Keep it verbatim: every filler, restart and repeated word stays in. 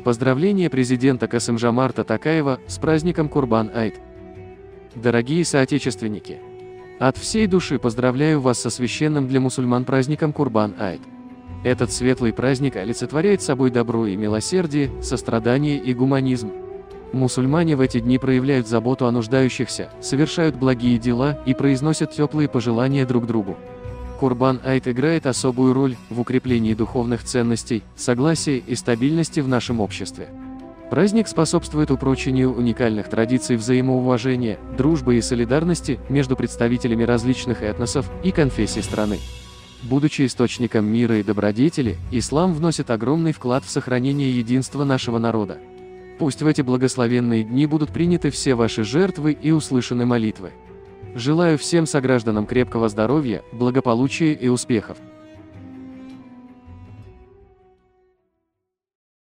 Поздравления президента Касым-Жомарта Токаева с праздником Курбан-Айд. Дорогие соотечественники! От всей души поздравляю вас со священным для мусульман праздником Курбан-Айд. Этот светлый праздник олицетворяет собой добро и милосердие, сострадание и гуманизм. Мусульмане в эти дни проявляют заботу о нуждающихся, совершают благие дела и произносят теплые пожелания друг другу. Курбан-Айд играет особую роль в укреплении духовных ценностей, согласия и стабильности в нашем обществе. Праздник способствует упрочению уникальных традиций взаимоуважения, дружбы и солидарности между представителями различных этносов и конфессий страны. Будучи источником мира и добродетели, ислам вносит огромный вклад в сохранение единства нашего народа. Пусть в эти благословенные дни будут приняты все ваши жертвы и услышаны молитвы. Желаю всем согражданам крепкого здоровья, благополучия и успехов.